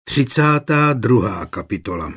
32. kapitola.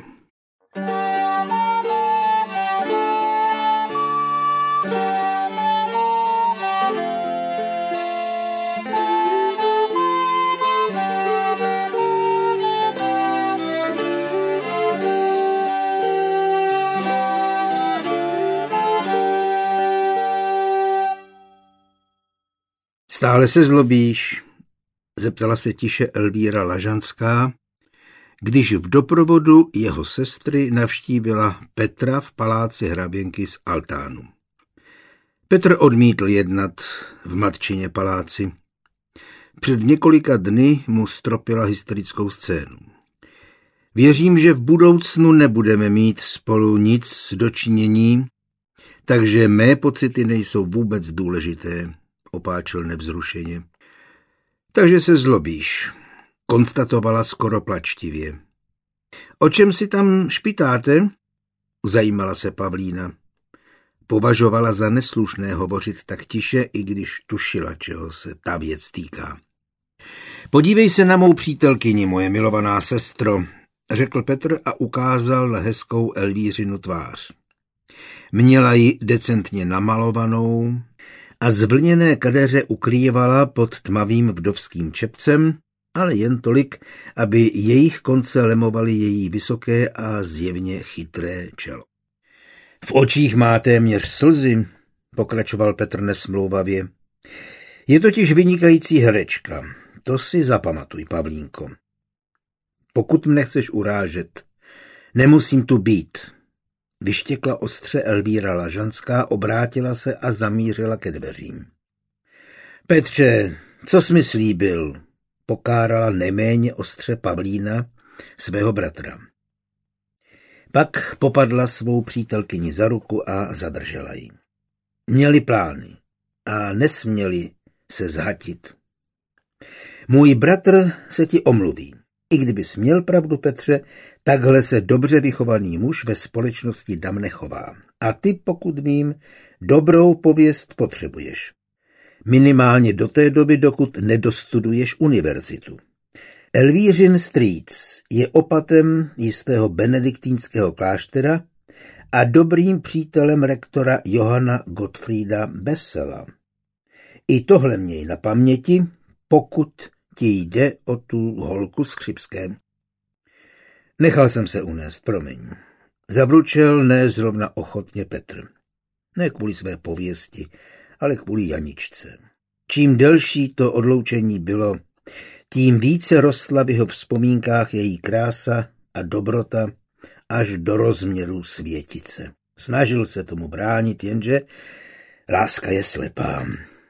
Stále se zlobíš? Zeptala se tiše Elvíra Lažanská, když v doprovodu jeho sestry navštívila Petra v paláci hraběnky z Altánu. Petr odmítl jednat v matčině paláci. Před několika dny mu stropila hysterickou scénu. Věřím, že v budoucnu nebudeme mít spolu nic dočinění, takže mé pocity nejsou vůbec důležité, opáčil nevzrušeně. Takže se zlobíš, konstatovala skoro plačtivě. O čem si tam špitáte? Zajímala se Pavlína. Považovala za neslušné hovořit tak tiše, i když tušila, čeho se ta věc týká. Podívej se na mou přítelkyni, moje milovaná sestro, řekl Petr a ukázal na hezkou Elvířinu tvář. Měla ji decentně namalovanou a zvlněné kadeře ukrývala pod tmavým vdovským čepcem, ale jen tolik, aby jejich konce lemovaly její vysoké a zjevně chytré čelo. V očích má téměř slzy, pokračoval Petr nesmlouvavě. Je totiž vynikající herečka, to si zapamatuj, Pavlínko. Pokud mne chceš urážet, nemusím tu být. Vyštěkla ostře Elvíra Lažanská, obrátila se a zamířila ke dveřím. Petře, co jsi mi slíbil? Pokárala neméně ostře Pavlína svého bratra. Pak popadla svou přítelkyni za ruku a zadržela ji. Měli plány a nesměli se zhatit. Můj bratr se ti omluví. I kdybys měl pravdu, Petře, takhle se dobře vychovaný muž ve společnosti dam nechová. A ty, pokud vím, dobrou pověst potřebuješ. Minimálně do té doby, dokud nedostuduješ univerzitu. Elvířin strýc je opatem jistého benediktínského kláštera a dobrým přítelem rektora Johana Gottfrieda Bessela. I tohle měj na paměti, pokud ti jde o tu holku z Chřibské. Nechal jsem se unést, promiň. Zabručel ne zrovna ochotně Petr. Ne kvůli své pověsti, ale kvůli Janičce. Čím delší to odloučení bylo, tím více rostla v jeho vzpomínkách její krása a dobrota až do rozměru světice. Snažil se tomu bránit, jenže láska je slepá.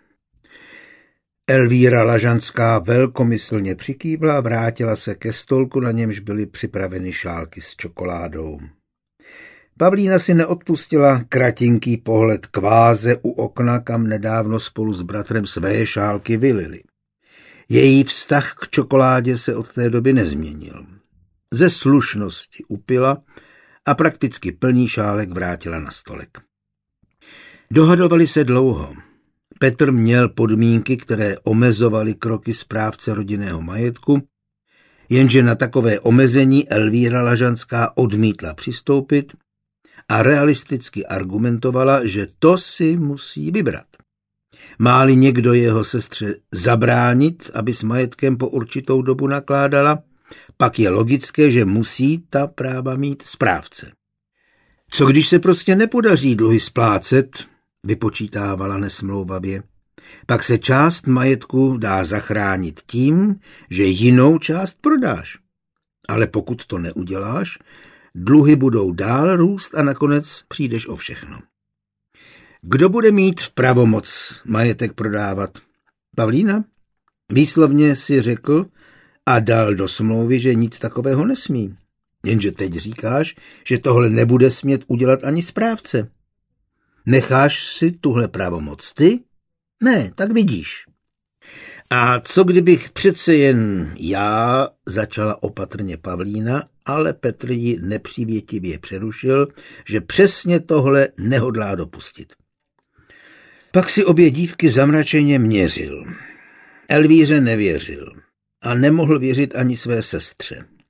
Elvíra Lažanská velkomyslně přikývla a vrátila se ke stolku, na němž byly připraveny šálky s čokoládou. Pavlína si neodpustila kratinký pohled k váze u okna, kam nedávno spolu s bratrem své šálky vylili. Její vztah k čokoládě se od té doby nezměnil. Ze slušnosti upila a prakticky plný šálek vrátila na stolek. Dohadovali se dlouho. Petr měl podmínky, které omezovaly kroky správce rodinného majetku, jenže na takové omezení Elvíra Lažanská odmítla přistoupit a realisticky argumentovala, že to si musí vybrat. Má-li někdo jeho sestře zabránit, aby s majetkem po určitou dobu nakládala, pak je logické, že musí ta práva mít správce. Co když se prostě nepodaří dluhy splácet, vypočítávala nesmlouvavě. Pak se část majetku dá zachránit tím, že jinou část prodáš. Ale pokud to neuděláš, dluhy budou dál růst a nakonec přijdeš o všechno. Kdo bude mít pravomoc majetek prodávat? Pavlína? Výslovně si řekl a dal do smlouvy, že nic takového nesmí. Jenže teď říkáš, že tohle nebude smět udělat ani správce. Necháš si tuhle pravomoc ty? Ne, tak vidíš. A co kdybych přece jen já, začala opatrně Pavlína, ale Petr ji nepřívětivě přerušil, že přesně tohle nehodlá dopustit. Pak si obě dívky zamračeně měřil. Elvíře nevěřil a nemohl věřit ani své sestře.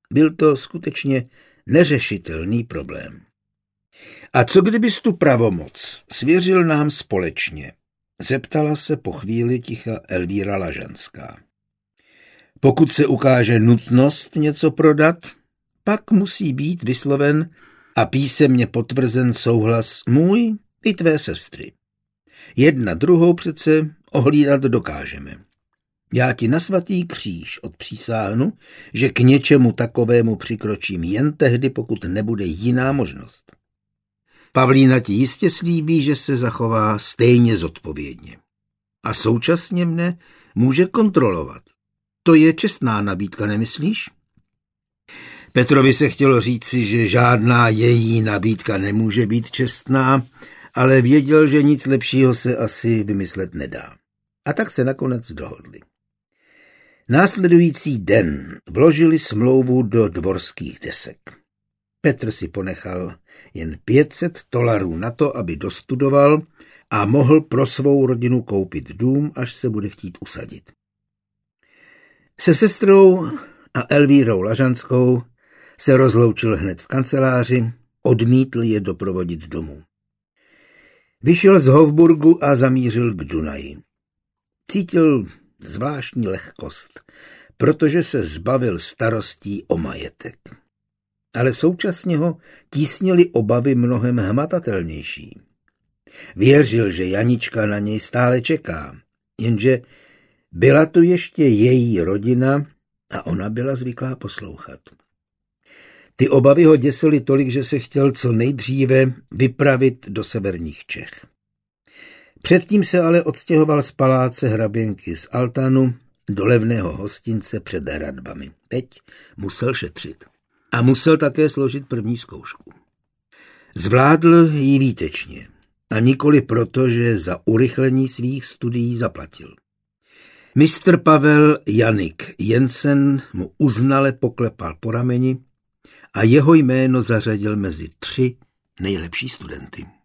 Byl to skutečně neřešitelný problém. A co kdybys tu pravomoc svěřil nám společně? Zeptala se po chvíli ticha Elvíra Lažanská. Pokud se ukáže nutnost něco prodat, pak musí být vysloven a písemně potvrzen souhlas můj i tvé sestry. Jedna druhou přece ohlídat dokážeme. Já ti na svatý kříž odpřísáhnu, že k něčemu takovému přikročím jen tehdy, pokud nebude jiná možnost. Pavlína ti jistě slíbí, že se zachová stejně zodpovědně. A současně mne může kontrolovat. To je čestná nabídka, nemyslíš? Petrovi se chtělo říci, že žádná její nabídka nemůže být čestná, ale věděl, že nic lepšího se asi vymyslet nedá. A tak se nakonec dohodli. Následující den vložili smlouvu do dvorských desek. Petr si ponechal jen $500 na to, aby dostudoval a mohl pro svou rodinu koupit dům, až se bude chtít usadit. Se sestrou a Elvírou Lažanskou se rozloučil hned v kanceláři, odmítl je doprovodit domů. Vyšel z Hofburgu a zamířil k Dunaji. Cítil zvláštní lehkost, protože se zbavil starostí o majetek. Ale současně ho tísnily obavy mnohem hmatatelnější. Věřil, že Janička na něj stále čeká, jenže byla tu ještě její rodina a ona byla zvyklá poslouchat. Ty obavy ho děsily tolik, že se chtěl co nejdříve vypravit do severních Čech. Předtím se ale odstěhoval z paláce hraběnky z Altanu do levného hostince před hradbami. Teď musel šetřit. A musel také složit první zkoušku. Zvládl ji výtečně. A nikoli proto, že za urychlení svých studií zaplatil. Mistr Pavel Janik Jensen mu uznale poklepal po rameni a jeho jméno zařadil mezi 3 nejlepší studenty.